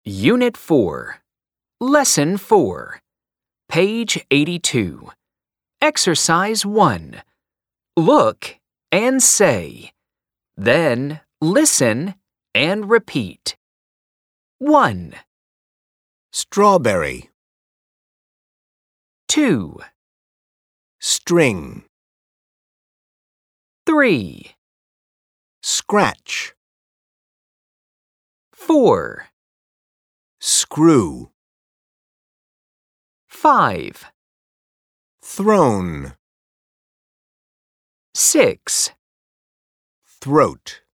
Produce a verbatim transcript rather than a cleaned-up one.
Unit four, Lesson four, page eighty-two. Exercise one. Look and say. Then listen and repeat. one. Strawberry. two. String. three. Scratch. four. Screw. five. Throne. six. Throat.